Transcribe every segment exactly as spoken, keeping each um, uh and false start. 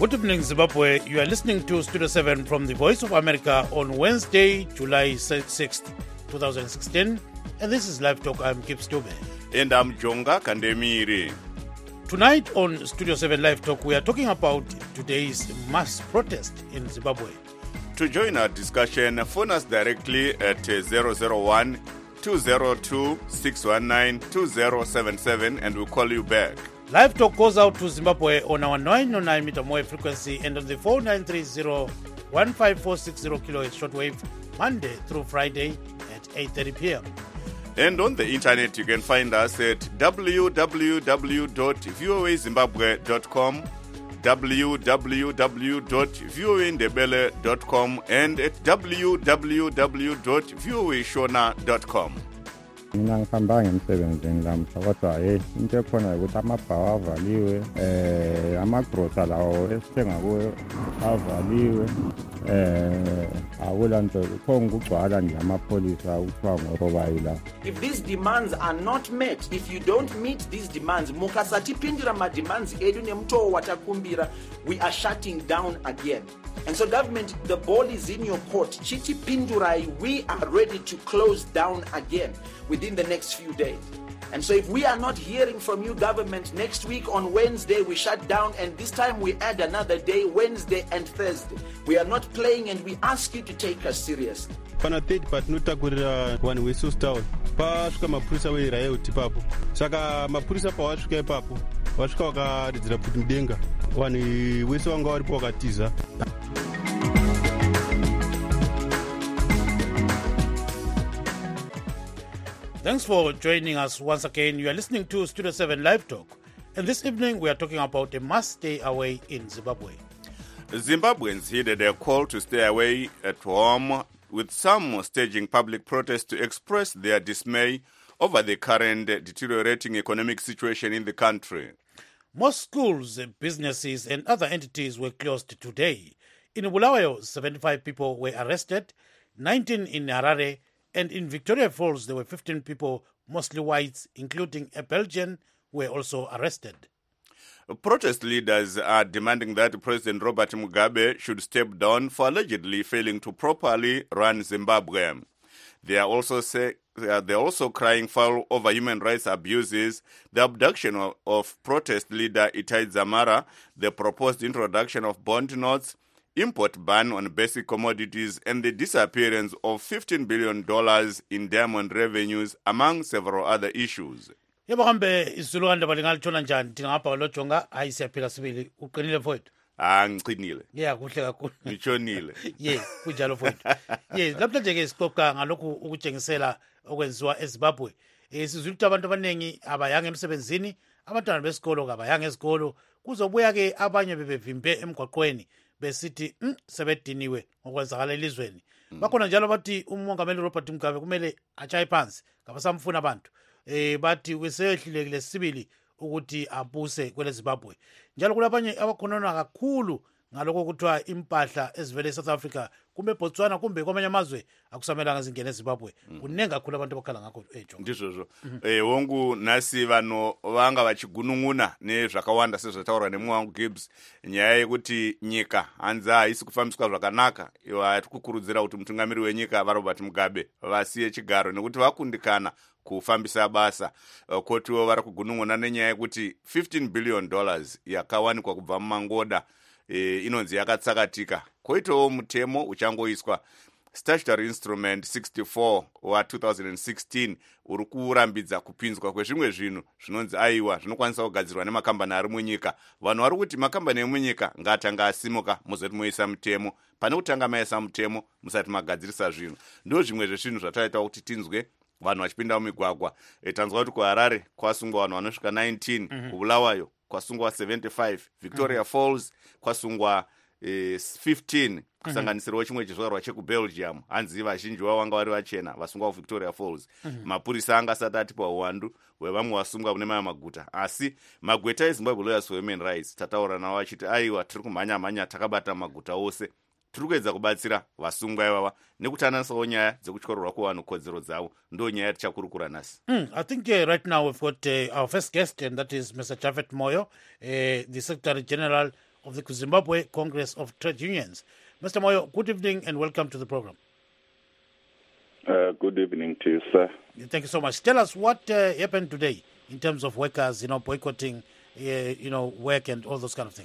Good evening, Zimbabwe. You are listening to Studio seven from the Voice of America on Wednesday, July sixth, twenty sixteen. And this is Live Talk. I'm Kip Stube. And I'm Jonga Kandemiri. Tonight on Studio seven Live Talk, we are talking about today's mass protest in Zimbabwe. To join our discussion, phone us directly at zero zero one, two zero two, six one nine, two zero seven seven and we'll call you back. Live Talk goes out to Zimbabwe on our nine oh nine meter wave frequency and on the four nine three zero, one five four six zero kilohertz shortwave, Monday through Friday at eight thirty p.m. And on the internet, you can find us at w w w dot v o a zimbabwe dot com, w w w dot v o a ndebele dot com, and at w w w dot v o a shona dot com. Mina ngihamba ngemsebenzini lamhla kodwa hey into ekhona ukuthi amabhawa avaliwe eh amagrosa lawo esithenga kuwo avaliwe eh akulanto khonga ukugcwala nje amapholisa ukuthiwa ngorobayila. If these demands are not met, if you don't meet these demands, mukasatipindira ma demands edu nemto watakumbira, we are shutting down again. And so government, the ball is in your court. Chiti Pindurai, we are ready to close down again within the next few days. And so if we are not hearing from you, government, next week on Wednesday we shut down, and this time we add another day, Wednesday and Thursday. We are not playing, and we ask you to take us seriously. Pana third part notakurira one way Town pasvika mapurisa weirayoti ipapo saka mapurisa pawasvika ipapo wasvika wakaridzira kuti mudenga vanhu wese wanga waripo wakatiza. Thanks for joining us once again. You are listening to Studio seven Live Talk. And this evening we are talking about a mass stay away in Zimbabwe. Zimbabweans heeded a call to stay away at home, with some staging public protests to express their dismay over the current deteriorating economic situation in the country. Most schools, businesses and other entities were closed today. In Bulawayo, seventy-five people were arrested, nineteen in Harare, and in Victoria Falls there were fifteen people, mostly whites, including a Belgian, who were also arrested. Protest leaders are demanding that President Robert Mugabe should step down for allegedly failing to properly run Zimbabwe. They are also say, they are also crying foul over human rights abuses, the abduction of, of protest leader Itai Dzamara, the proposed introduction of bond notes, import ban on basic commodities, and the disappearance of fifteen billion dollars in diamond revenues, among several other issues. Yebo kambe isilukanda balingalithola njani ngapha lojonga hayi siyaphila sibili uqinile mfowethu. Ah ngiqinile. Yeah kuhle kakhulu. Ngitshonile. Yes kunjalo mfowethu. Yes lapha nje ke sixoxa ngalokhu ukutshengisela okwenziwa eZimbabwe. Eh sizwe ukuthi abantu abanengi abayanga emsebenzini, abantwana besikolo kabayanga esikolo, kuzobuya ke abanye bebevimbe emgwaqweni besithi mm, sebediniwe ngokwenzakala elizweni. Bakhona njalo bathi umongameli Robert Mugabe kumele achaye phansi ngabasamfuna abantu. Eh bathi wesehlulekile sibili ukuthi abuse kwele Zimbabwe. Njalo kulabanye abakhonona kakhulu ngaloko kuthiwa impahla ezivele eSouth Africa kumbe Botswana kumbe kwamanye amazwe akusamelanga zingene eZimbabwe. Kunenga kakhulu abantu abakhala ngakho ejo. Ndizvo. Eh wongu nasi vano vanga vachigunun'una nezvakawanda sezvataurwa nemwe wangu Gibbs nyaya yekuti nyika hanza haisi kufambiswa zvakanaka. Iwo atikukurudzira kuti mutungamiri wenyika vaRobert Mugabe vasiye chigaro nekuti vakundikana kufambisa basa. Kotiwo vari kugunun'una nenyaya yekuti fifteen billion dollars yakawanikwa kubva mumangoda e, inonzi yakatsakatika. Koitawo mutemo uchangoiswa Statutory Instrument sixty-four wa two thousand sixteen uri kurambidza kupinzwa kwezvimwe zvinhu zvinonzi aiwa zvinokwanisa kugadzirwa nemakambani ari munyika. Vanhu vari kuti makambani emunyika ngatanga asimuka muzoti moisa mutemo, pane kutanga maisa mutemo musati magadzirisa zvinhu. Ndo zvimwe zvezvinhu zvataita kuti tinzwe vanhu vachipinda mumigwagwa. E, tanzwa kuti kuHarare kwasungwa vanhu vanosvika nineteen, mm-hmm. kuBulawayo kwasungwa seventy-five, Victoria mm-hmm. Falls kwasungwa eh, fifteen, kusanganisirawo chimwe chizvarwa chekubelgium. Hanzi vazhinji vavo vanga vari vachena vasungwa kuVictoria Falls. Mm-hmm. Mapurisa anga asati atipa uwandu hwevamwe vasungwa kune maya maguta. Asi magweta eZimbabwe Lawyers for Human Rights tataura navo vachiti aiwa tiri kumhanya mhanya takabata maguta ose. Tiri kuedza kubatsira vasungwa ivava nekutananisawo nyaya dzekutyorerwa kuvanhu kodzero dzavo. Ndo nyaya yatichakurukura nasi. Mm, I think uh, right now we've got uh, our first guest, and that is Mister Japhet Moyo, uh, the Secretary General of the Zimbabwe Congress of Trade Unions. Mister Moyo, good evening and welcome to the program. Uh, good evening to you, sir. Thank you so much. Tell us what uh, happened today in terms of workers, you know, boycotting, uh, you know, work and all those kind of things.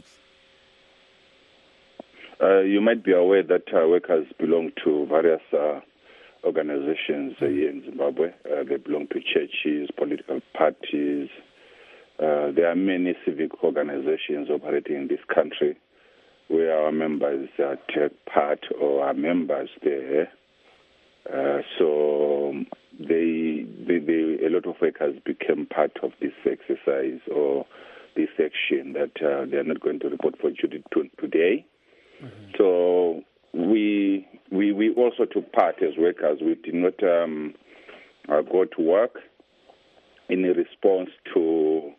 Uh, you might be aware that uh, workers belong to various uh, organizations uh, here in Zimbabwe. Uh, they belong to churches, political parties. Uh, there are many civic organizations operating in this country where our members uh, take part or are members there. Uh, so they, they, they, a lot of workers became part of this exercise or this action that uh, they are not going to report for duty to, today. Mm-hmm. So we, we we also took part as workers. We did not um, uh, go to work in response to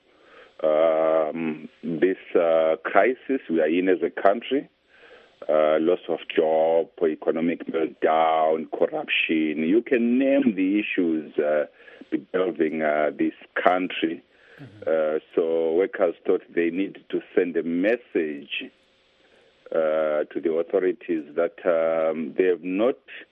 um, this uh, crisis we are in as a country. Uh, loss of job, economic meltdown, corruption. You can name the issues uh, bedeviling uh, this country. Mm-hmm. Uh, so workers thought they needed to send a message uh, to the authorities that um, they have not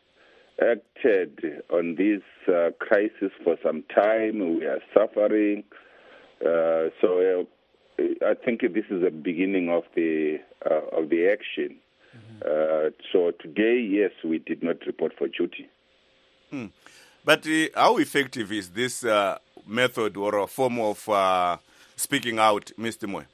acted on this uh, crisis for some time. We are suffering. Uh, so uh, I think this is the beginning of the uh, of the action. Uh, so today, yes, we did not report for duty. Hmm. But uh, how effective is this uh, method or a form of uh, speaking out, Mister Moy?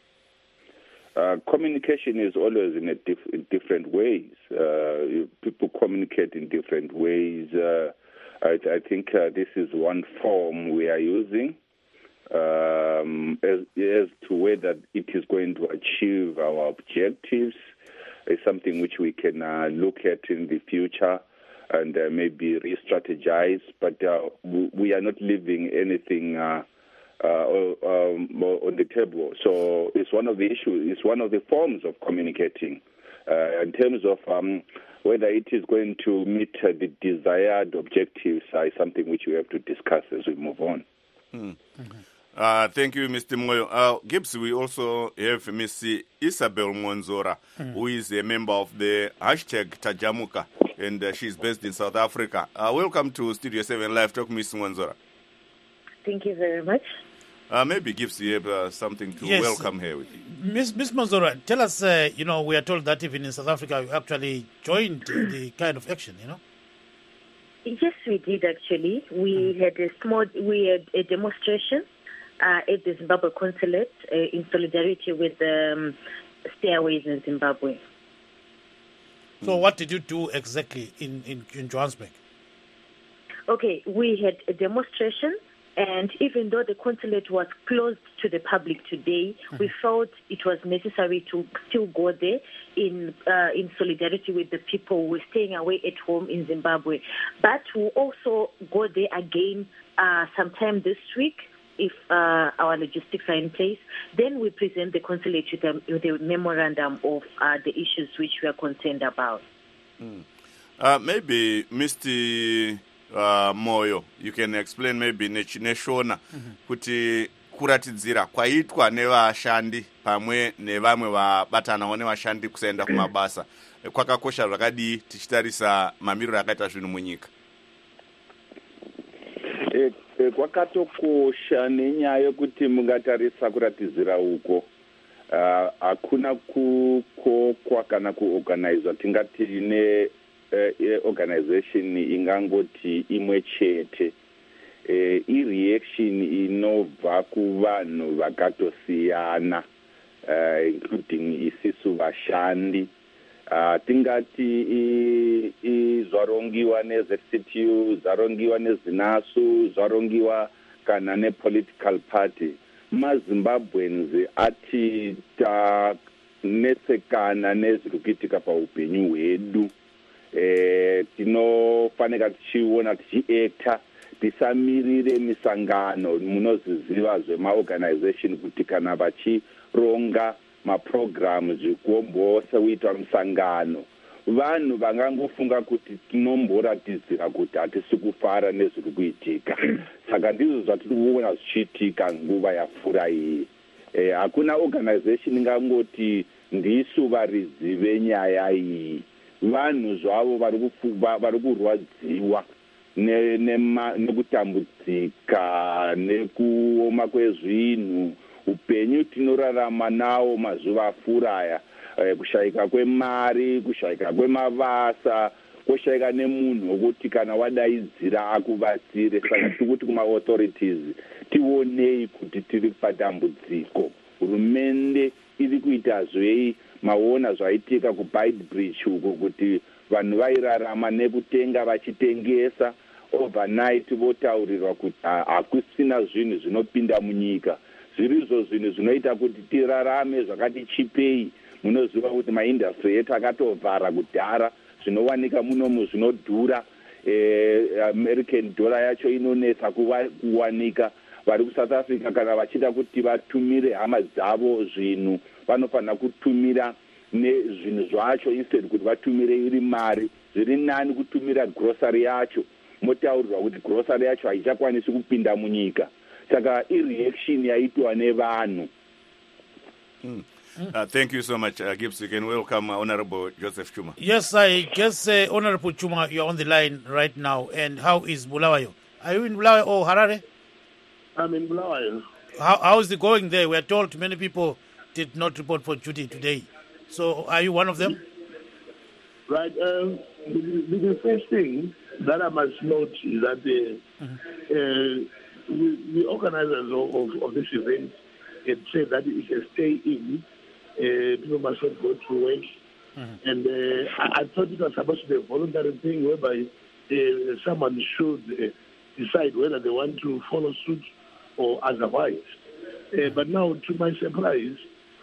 Uh, communication is always in, a diff- in different ways. Uh, people communicate in different ways. Uh, I, I think uh, this is one form we are using um, as, as to whether it is going to achieve our objectives. Is something which we can uh, look at in the future and uh, maybe re-strategize, but uh, we are not leaving anything uh, uh, um, on the table. So it's one of the issues, it's one of the forms of communicating. Uh, in terms of um, whether it is going to meet uh, the desired objectives uh, is something which we have to discuss as we move on. Hmm. Mm-hmm. Uh, thank you, Mister Moyo. Uh, Gibbs, we also have Miss Isabel Monzora, mm. who is a member of the hashtag Tajamuka, and uh, she's based in South Africa. Uh, welcome to Studio seven Live Talk, Miss Monzora. Thank you very much. Uh, maybe Gibbs, you have uh, something to yes. welcome here with you. Miss Miss Monzora, tell us, uh, you know, we are told that even in South Africa you actually joined the kind of action, you know? Yes, we did actually. We mm. had a small, we had a demonstration Uh, at the Zimbabwe consulate uh, in solidarity with the um, stairways in Zimbabwe. So what did you do exactly in, in, in Johannesburg? Okay, we had a demonstration, and even though the consulate was closed to the public today, mm-hmm. we felt it was necessary to still go there in uh, in solidarity with the people who were staying away at home in Zimbabwe. But we'll also go there again uh, sometime this week, if uh, our logistics are in place. Then we present the consulate with a, with a memorandum of uh, the issues which we are concerned about. Mm. Uh, maybe, Mister Uh, Moyo, you can explain maybe neshona mm-hmm. kuti kuratidzira kwaitwa nevashandi pamwe nevamwe vabatanawo nevashandi kusaenda kumabasa kwakakosha zvakadii tichitarisa mamiriro akaita zvinhu munyika. Kwakatokosha nenyaya yekuti mungatarisa kuratidzira uko hakuna uh, kukokwa kana kuorganiza tingati ne uh, organization ingangoti imwe chete uh, i-reaction inobva kuvanhu vakatosiyana uh, including isisu vashandi. Uh, tingati zvarongiwa neZ C T U, zvarongiwa nezinasu, zvarongiwa kana nepolitical party. MaZimbabweans ati tanetsekana nezviri kuitika paupenyu hwedu. E, tinofanira tichiona tichiekta tisamirire misangano munoziziva zvemaorganization kuti kana vachironga maprograms ekuombosa kuita musangano vanhu vangangofunga kuti tinomboratidzira kuti hatisi kufara nezviri kuitika. Saka ndizvo zvatiri kuona zvichiitika nguva yapfuura iyi. Hakuna organization ingangoti ndisu varidzi venyaya iyi. Vanhu zvavo vari kufu- va- vari kurwadziwa ne- nema- nekutambudzika nekuoma kwezvinhu, upenyu tinorarama nawo mazuva afuraya, eh, kushayika kwemari, kushayika kwemabasa, kushayika nemunhu wokuti kana wadaidzira akubatsire. Saka tiri kuti kuma-authorities tionei kuti tiri patambudziko. Hurumende iri kuita zvei? Maona zvaitika kuBeitbridge uko kuti vanhu vairarama nekutenga vachitengesa, overnight votaurirwa kuti ha- hakusina zvinhu zvinopinda munyika. Zvirizvo zvinhu zvinoita kuti tirarame zvakati chipei. Munoziva kuti maindastry etu akatovhara kudhara, zvinowanika munomu zvinodhura. Eh, American dollar yacho inonetsa kuwa- kuwanika. Vari kuSouth Africa kana vachida kuti vatumire hama dzavo zvinhu, vanofanira kutumira nezvinhu zvacho instead kuti vatumire iri mari. Zviri nani kutumira grocery yacho, motaurirwa kuti grocery yacho haichakwanisi kupinda munyika. Saka ireaction yaitwa nevanhu. Uh, thank you so much, uh, Gibbs. You can welcome uh, Honorable Joseph Chuma. Yes, I guess, uh, Honorable Chuma, you're on the line right now. And how is Bulawayo? Are you in Bulawayo or Harare? I'm in Bulawayo. How, how is it going there? We are told many people did not report for duty today. So are you one of them? Right. Um, the, the, the first thing that I must note is that the, mm-hmm. uh, the, the organizers of, of, of this event had said that it's a stay-in. Uh, people must not go to work. Mm-hmm. And uh, I, I thought it was supposed to be a voluntary thing whereby uh, someone should uh, decide whether they want to follow suit or otherwise. Uh, but now, to my surprise,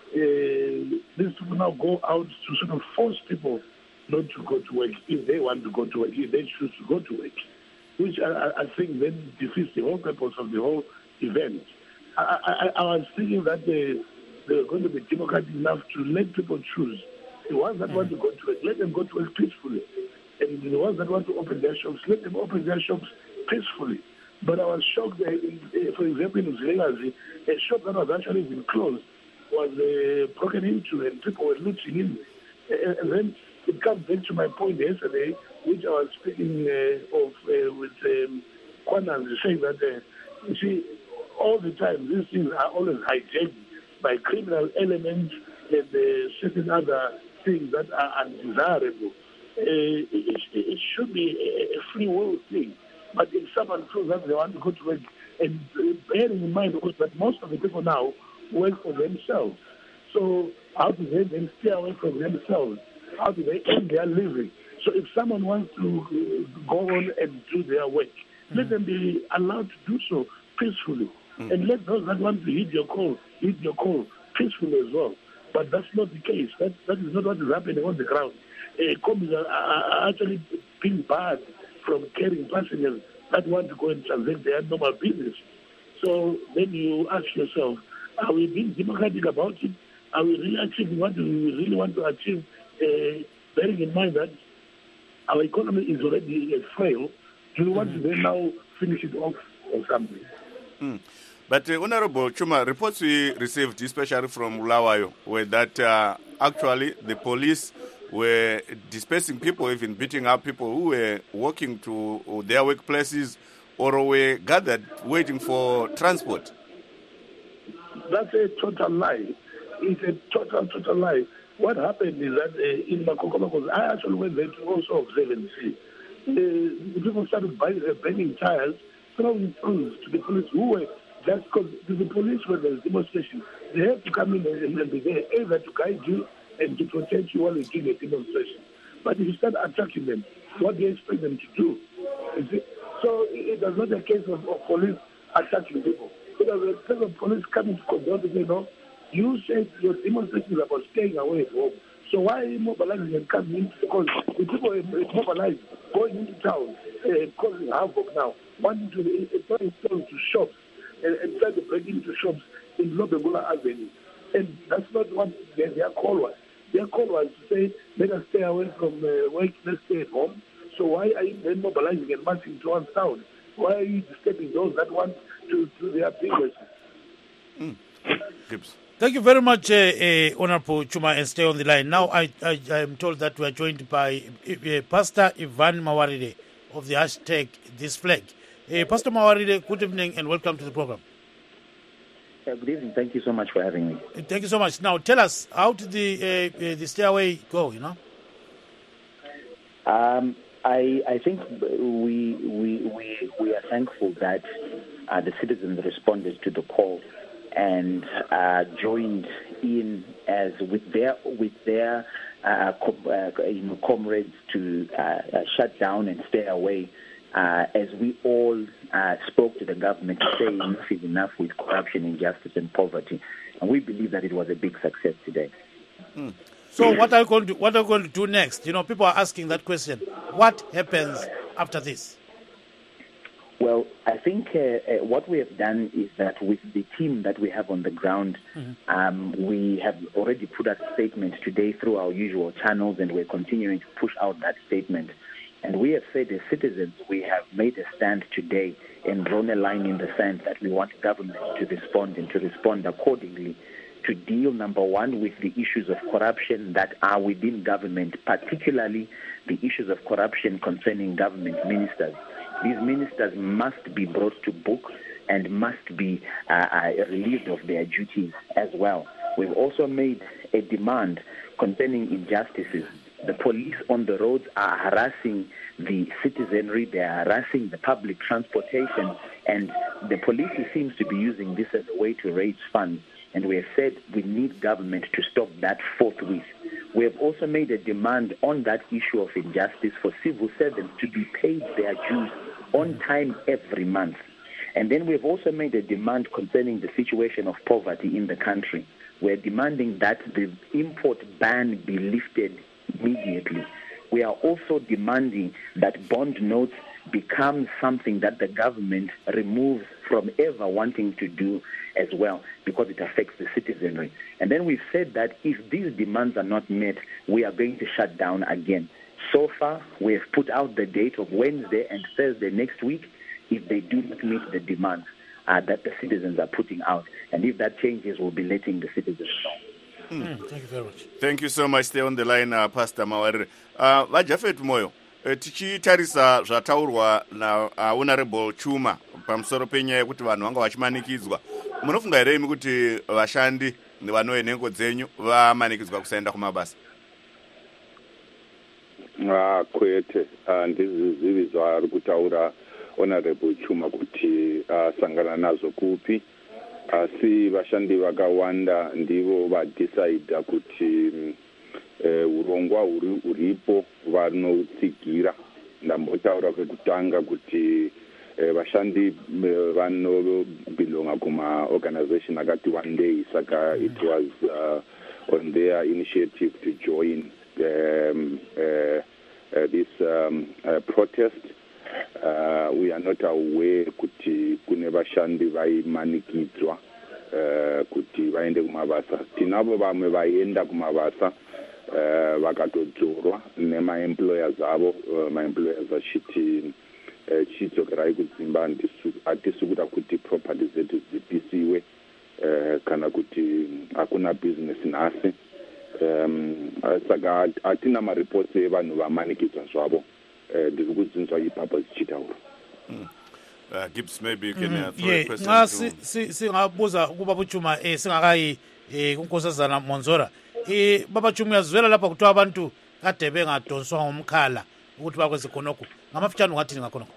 uh, these people now go out to sort of force people not to go to work if they want to go to work, if they choose to go to work, which I, I think then defeats the whole purpose of the whole event. I, I, I was thinking that they, they're going to be democratic enough to let people choose. The ones that want to go to work, let them go to work peacefully. And the ones that want to open their shops, let them open their shops peacefully. But I was shocked that, in, for example, in Zelazi, a shop that was actually been closed was uh, broken into and people were looting in. Uh, and then it comes back to my point yesterday, which I was speaking uh, of uh, with um, Kwanan, saying that, uh, you see, all the time these things are always hijacked by criminal elements and uh, certain other things that are undesirable. Uh, it, it should be a free will thing. But if someone feels that they want to go to work, and bearing in mind that most of the people now work for themselves, so how do they then stay away from themselves? How do they earn their living? So if someone wants to go on and do their work, mm-hmm. let them be allowed to do so peacefully. Mm-hmm. And let those that want to hit your call, hit your call peacefully as well. But that's not the case. That, that is not what is happening on the ground. Uh, companies are, are actually being barred from carrying passengers that want to go and transact their normal business. So then you ask yourself, are we being democratic about it? Are we really achieving what we really want to achieve? Uh, bearing in mind that our economy is already uh, frail, do we want mm-hmm. to then now finish it off or something? Mm. But uh, Honorable Chuma, reports we received, especially from Bulawayo, were that uh, actually the police were dispersing people, even beating up people who were walking to their workplaces or were gathered waiting for transport. That's a total lie. It's a total, total lie. What happened is that uh, in Makoko, I actually went there to also observe and see. Uh, the people started buying, uh, banging tires, throwing stones to the police who were just because the police were the demonstration. They have to come in and, and be there either to guide you and to protect you while you're doing a demonstration. But if you start attacking them, what do you expect them to do? You see? So it, it was not a case of, of police attacking people. It was a case of police coming to condone to say, no, you said your demonstration is about staying away from home. So why are you mobilizing and coming in? Because the people are mobilized, going into town, uh, causing havoc now, wanting to uh, throwing stones to shops and, and trying to break into shops in Lobegula Avenue. And that's not what their, their call was. Their call was to say, let us stay away from uh, work, let's stay at home. So why are you then mobilizing and marching towards town? Why are you disturbing those that want to do their business? Mm. Gibbs. Thank you very much, uh, uh, Honorable Chuma, and stay on the line. Now, I, I, I am told that we are joined by uh, Pastor Ivan Mawarire of the hashtag This Flag. Uh, Pastor Mawarire, good evening and welcome to the program. Uh, good evening. Thank you so much for having me. Uh, thank you so much. Now, tell us, how did the uh, uh, the stairway go? You know. Um, I I think we we we we are thankful that uh, the citizens responded to the call and uh, joined in as with their with their uh, com- uh, you know, comrades to uh, uh, shut down and stay away. Uh, as we all uh, spoke to the government to say enough is enough with corruption, injustice, and poverty, and we believe that it was a big success today. Mm. So, what are you going to what are you going to do next? You know, people are asking that question. What happens after this? Well, I think uh, uh, what we have done is that with the team that we have on the ground, mm-hmm. um, we have already put out a statement today through our usual channels, and we're continuing to push out that statement. And we have said as citizens, we have made a stand today and drawn a line in the sand that we want government to respond and to respond accordingly to deal, number one, with the issues of corruption that are within government, particularly the issues of corruption concerning government ministers. These ministers must be brought to book and must be uh, uh, relieved of their duties as well. We've also made a demand concerning injustices. The police on the roads are harassing the citizenry, they are harassing the public transportation, and the police seems to be using this as a way to raise funds. And we have said we need government to stop that forthwith. We have also made a demand on that issue of injustice for civil servants to be paid their dues on time every month. And then we have also made a demand concerning the situation of poverty in the country. We're demanding that the import ban be lifted immediately. We are also demanding that bond notes become something that the government removes from ever wanting to do as well, because it affects the citizenry. And then we've said that if these demands are not met, we are going to shut down again. So far, we have put out the date of Wednesday and Thursday next week if they do not meet the demands uh, that the citizens are putting out. And if that changes, we'll be letting the citizens know. Mm. Mm, thank you very much. Thank you so much. Stay on the line, uh, Pastor Mawarire. Uh, Vajafet Moyo, uh, tichitarisa zvataurwa na uh, Honorable Chuma pamusoro penyaya yekuti vanhu vanga vachimanikidzwa. Munofunga here imi kuti vashandi vanouya nhengo dzenyu vamanikidzwa kusaenda kumabasa? Ah, kwete. Ndizvizivi zvaari kutaura Honorable Chuma kuti asangana nazo kupi. Asi vashandi vakawanda ndivo vadecida kuti urongwa huri uripo vanotsigira. Ndambotaura kwekutanga kuti vashandi vanobelonga kuma organization akati one day, saka it was uh, on their initiative to join um, uh, uh, this um, uh, protest. Uh, we are not aware kuti kune vashandi vaimanikidzwa uh, kuti vaende kumabasa. Tinavo vamwe vaenda kumabasa uh, vakatodzorwa nemaemployers avo. Uh, maemployers vachiti uh, chidzokerai kudzimba, hatisi kuda kuti property zetu dzipisiwe uh, kana kuti hakuna business nhasi. Um, saka hatina mareports evanhu vamanikidzwa zvavo. Ndiri kudzinzwa ipapo zichitaura. Gibbs, maybe you can uh, throw yeah, a question to... Si singabuza kubaba Chuma eh singakayi eh kunkosazana Monzora. Eh baba Chuma yazwela lapha kuthiwa abantu kade bengadonswa ngomkhala ukuthi bakweze khonokho. Ngamafitshane ungathini ngakhonokho?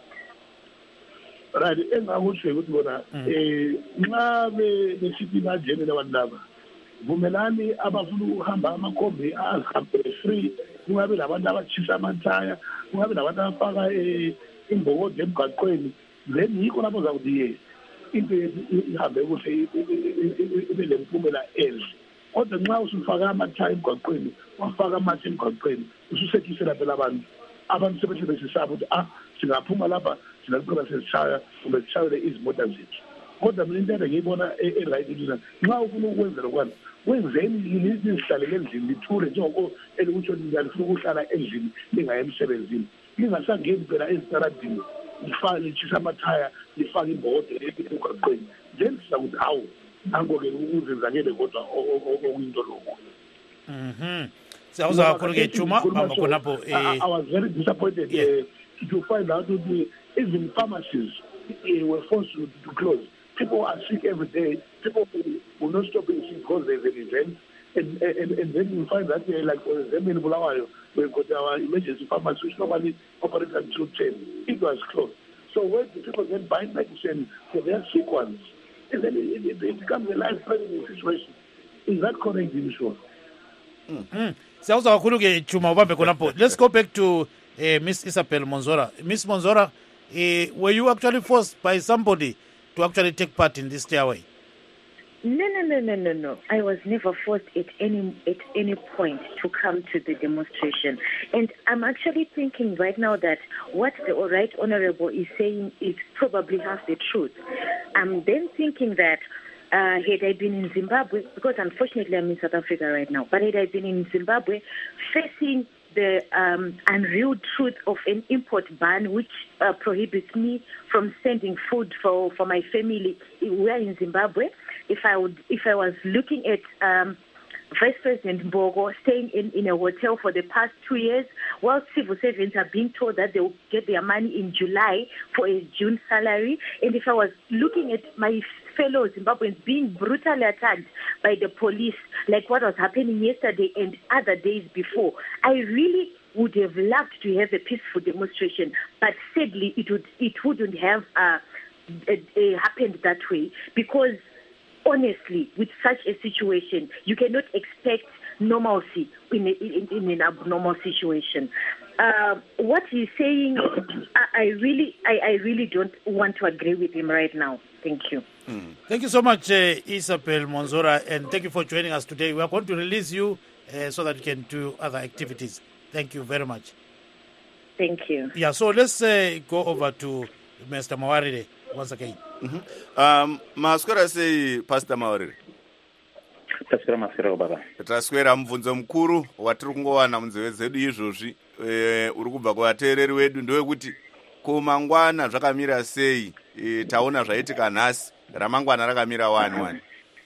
Right, engakuthi ukuthi bona eh nxa besithi bajene labantu laba. Vumelani abafuna ukuhamba amakhombe azihambe free, kungabe labantu abachisa amantaya, kungabe labantu abafaka imbokode emgaqweni, then yikho lapho zakuthi ye into ihambe kuhle ibe lempumela enhle. Kodwa nxa usufaka amantaya emgaqweni, wafaka amatshe emgaqweni, ususekisela phela abantu abantu sebethe besisaba ukuthi ah singaphuma lapha singakuqala sesishaya kumbe sishayele izimota zethu. Kodwa mina into engiyibona e-right nxa ufuna ukwenza lokwana wenzeni nizihlalele endlini lithure njengoko elikutsho lifuna ukuhlala endlini lingaye emsebenzini, lingasangeni phela ezitaradini lifake litshisa amathaya lifake imbokode emgaqweni. Then sizakuthi hawu nango-ke uzenzakele kodwa okuyinto lokho. Mhm. Siyawuzwa kakhulu-ke Chuma bamba khonapho. I was very disappointed Yeah. uh, to find out that even pharmacies uh, were forced to, to close. People are sick every day. People will not stop being sick because there's an event. And, and, and then you find that, uh, like, for example, in Bulawayo, we've got our emergency pharmacy, which normally operates until ten. It was closed. So where do people then buy medicine for their sick ones? And then it, it, it becomes a life-threatening situation. Is that correct, Joshua? Mm. Siyawuzwa kakhulu-ke Chuma ubambe khonapho. Let's go back to uh, Miss Isabel Monzora. Miss Monzora, uh, were you actually forced by somebody to actually take part in this stairway? No, no, no, no, no, no. I was never forced at any at any point to come to the demonstration. And I'm actually thinking right now that what the Right Honorable is saying is probably half the truth. I'm then thinking that uh, had I been in Zimbabwe, because unfortunately I'm in South Africa right now, but had I been in Zimbabwe facing the um, unreal truth of an import ban which uh, prohibits me from sending food for, for my family, we are in Zimbabwe. If I would, if I was looking at um, Vice President Mbogo staying in, in a hotel for the past two years, while civil servants are being told that they will get their money in July for a June salary, and if I was looking at my fellow Zimbabweans being brutally attacked by the police, like what was happening yesterday and other days before, I really would have loved to have a peaceful demonstration, but sadly it would it wouldn't have uh, it, it happened that way, because honestly, with such a situation, you cannot expect normalcy in, a, in, in an abnormal situation. Uh, what he's saying, I, I really, I, I really don't want to agree with him right now. Thank you. Mm. Thank you so much, uh, Isabel Monzora, and thank you for joining us today. We are going to release you uh, so that you can do other activities. Thank you very much. Thank you. Yeah, so let's uh, go over to Mister Mawarire once again. Mm-hmm. Um, maswera sei Pastor Mawarire? Taswera maswera baba. Taswera mubvunzo mukuru watiri kungowana munzeve dzedu izvozvi e, uri kubva kuvateereri wedu ndewekuti kumangwana zvakamira sei? E, taona zvaitika nhasi, ramangwana rakamira wani wani.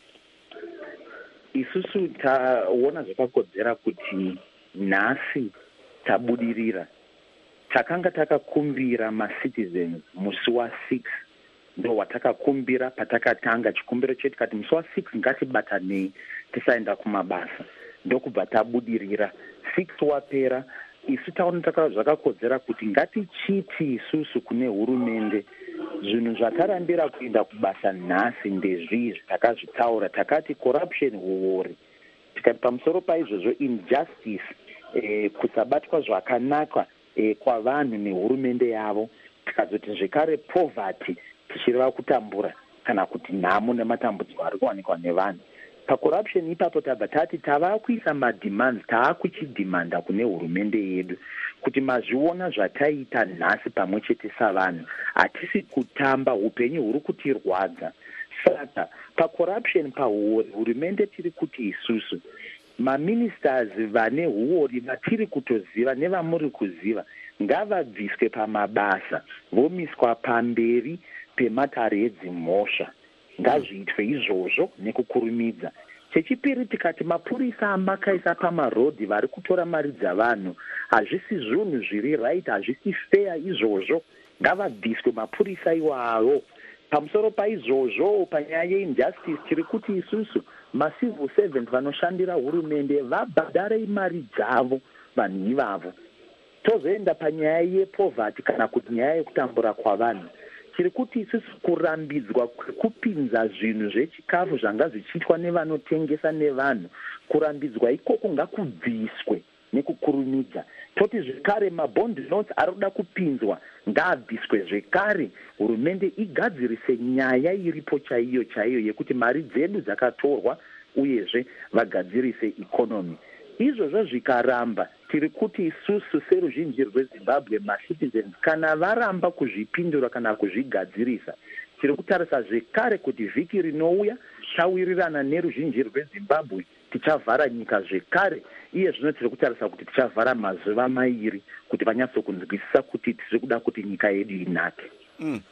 Isusu taona zvakakodzera kuti nhasi tabudirira. Takanga takakumbira ma-citizens musi wa six ndo watakakumbira patakatanga chikumbiro chetu kati musi wa six ngatibatanei tisaenda kumabasa, ndokubva tabudirira. Six wapera, isu taona zvakakodzera kuti ngatichiti isusu kune hurumende zvinhu zvatarambira kuenda kubasa nhasi ndezvizvi takazvitaura, takati corruption huori, tikati pamusoro paizvozvo injustice, eh, kusabatwa zvakanaka eh, kwavanhu nehurumende yavo, tikazoti zvekare poverty tichireva kutambura kana kuti nhamo nematambudziko ari kuwanikwa nevanhu. Pacorruption ipapo tabva tati tava kuisa mademands, taakuchidhimanda kune hurumende yedu kuti mazviona zvataita nhasi pamwe chete savanhu, hatisi kutamba, upenyu huri kutirwadza. Saka pacorruption pahuori, hurumende tiri kuti isusu maministers vane huori vatiri kutoziva nevamuri kuziva ngavabviswe pamabasa vomiswa pamberi pematare edzimhosva. Ngazviitwe izvozvo nekukurumidza. Chechipiri tikati mapurisa amakaisa pamarodhi vari kutora mari dzavanhu hazvisi zvinhu zviri right, hazvisi fair izvozvo, ngavabviswe mapurisa iwavo. Pamusoro paizvozvo panyaya yeinjustice tiri kuti isusu macivil servant vanoshandira hurumende vabhadharei mari dzavo vanhu ivavo. Tozoenda panyaya yepoverty kana kuti nyaya yekutambura kwavanhu, tiri kuti isusu kurambidzwa kwekupinza zvinhu zvechikafu zvanga zvichiitwa nevanotengesa nevanhu, kurambidzwa ikoko ngakubviswe nekukurumidza. Toti zvekare mabond notes ari kuda kupinzwa ngaabviswe zvekare, hurumende igadzirise nyaya iripo chaiyo chaiyo yekuti mari dzedu dzakatorwa uyezve vagadzirise ikonomi. Izvozvo zvikaramba, tiri kuti isusu seruzhinji rweZimbabwe macitizens kana varamba kuzvipindura kana kuzvigadzirisa, tiri kutarisa zvekare kuti vhiki rinouya tawirirana neruzhinji rweZimbabwe tichavhara nyika zvekare. Iye zvino tiri kutarisa kuti tichavhara mazuva mairi kuti vanyatsokunzwisisa kuti tiri kuda kuti nyika yedu inake. Mm.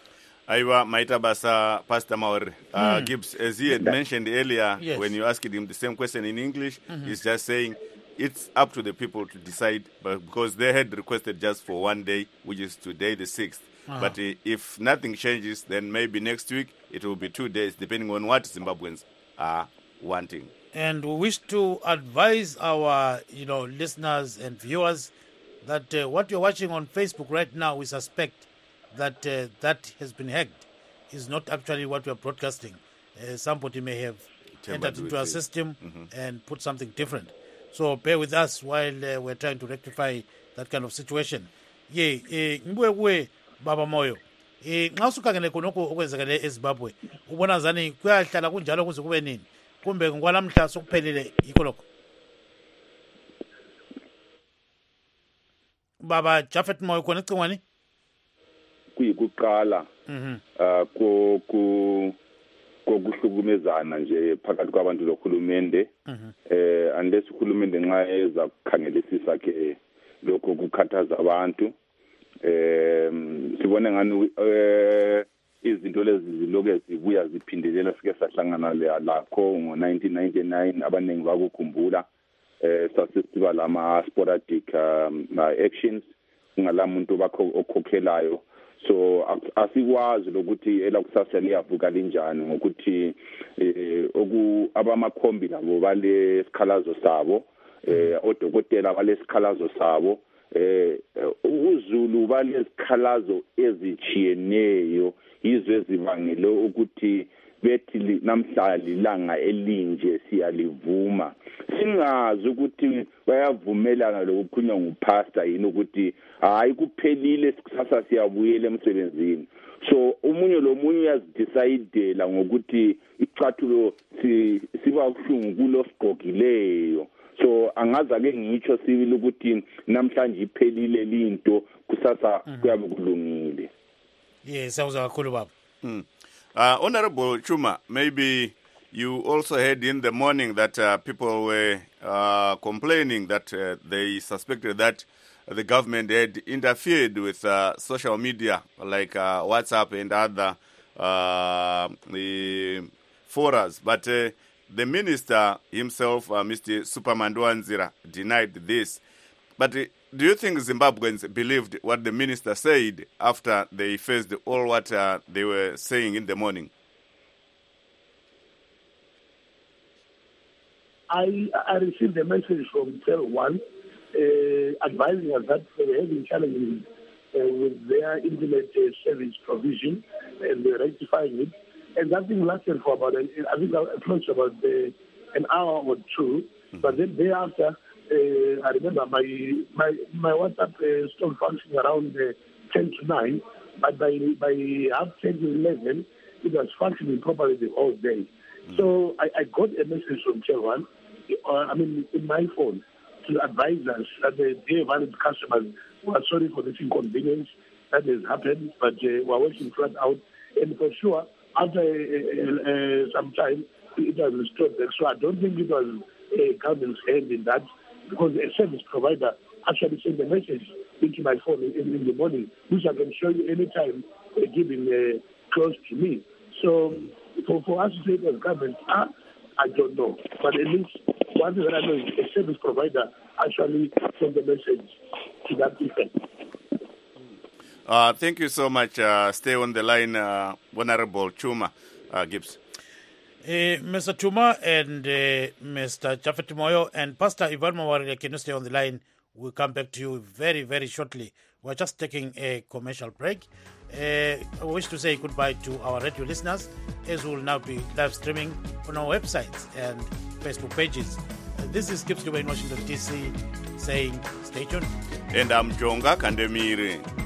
Aiwa Maita Basa, Pastor Maori. Uh, Mm. Gibbs, as he had mentioned earlier, Yes. when you asked him the same question in English, Mhm. he's just saying it's up to the people to decide, but because they had requested just for one day, which is today, the sixth. Uh-huh. But uh, if nothing changes, then maybe next week it will be two days, depending on what Zimbabweans are wanting. And we wish to advise our, you know, listeners and viewers that uh, what you're watching on Facebook right now, we suspect that uh, that has been hacked. Is not actually what we're broadcasting. Uh, somebody may have Tampered entered into with our it. system Mhm. and put something different. So bear with us while uh, we're trying to rectify that kind of situation. Ye, eh, ngibuye kuwe Baba Moyo. Eh, nxa usukhangele khonokho okwenzakele eZimbabwe, ubona zani kuyahlala kunjalo kuze kube nini? Kumbe ngwalamhla sokuphelile yikho lokho. Baba Japhet Moyo khona ecingweni? kuyikuqala Mhm. uh, ko ku kokuhlukumezana nje phakathi kwabantu lokhulumende Mhm. eh unless uhulumende nxa eza kukhangelisisa ke lokho kukhathaza abantu eh sibone ngani eh izinto lezi ziloke zibuya ziphindelela sike sahlangana lakho ngo nineteen ninety-nine abaningi bakukhumbula eh sasisiba lama sporadic um, actions ngalamuntu bakho okhokhelayo. So asikwazi lokuthi elakusasa liyavuka linjani ngokuthi eh oku abamakhombi labo bale sikhalazo sabo eh odokotela bale sikhalazo sabo eh uZulu bale sikhalazo ezichiyeneyo izwe zibangele ukuthi bethi namhlanje langa elinje siyalivuma singazi ukuthi bayavumelana lokukhunywa ngupastor yini ukuthi hayi kuphelile sasa siyabuyela emsebenzini. So umunye lo munye uyazidecide ngokuthi icathulo siba kuhlungu kulo sigogileyo. So angaza ke ngitsho sibili ukuthi namhlanje iphelile linto kusasa kuyabe kulungile. Yes, awuzwa kakhulu baba. Mm. Uh, Honorable Chuma, maybe you also heard in the morning that uh, people were uh, complaining that uh, they suspected that the government had interfered with uh, social media like uh, WhatsApp and other uh, the forums. But uh, the minister himself, uh, Mister Superman Nzira, denied this. But uh, do you think Zimbabweans believed what the minister said after they faced all what uh, they were saying in the morning? I, I received a message from Cell One uh, advising us that they were having challenges uh, with their internet uh, service provision and they're rectifying it. And that thing lasted for about, a, I think, close to about uh, an hour or two. Mm-hmm. But then thereafter, uh, I remember my my my WhatsApp uh, stopped functioning around uh, ten to nine. But by by half ten to eleven, it was functioning properly the whole day. Mm-hmm. So I, I got a message from Cell One, uh, I mean, in my phone, to advise us that the dear valued customers were sorry for this inconvenience that has happened, but uh, we're working flat out. And for sure, after uh, uh, some time, it was restored back. So I don't think it was a government's hand in that, because a service provider actually sent a message into my phone in, in the morning, which I can show you anytime, uh, given uh, close to me. So for, for us to say it was government, uh, I don't know. But at least one thing that I know is a service provider actually sent a message to that effect. Uh, thank you so much. Uh, stay on the line, uh, Honorable Chuma uh, Gibbs. Uh, Mister Chuma and uh, Mister Japhet Moyo and Pastor Ivan Mawarire, can you stay on the line? We'll come back to you very, very shortly. We're just taking a commercial break. Uh, I wish to say goodbye to our radio listeners, as we will now be live streaming on our websites and Facebook pages. Uh, this is Gibbs Dube in Washington, D C, saying stay tuned. And I'm Jonga Kandemire.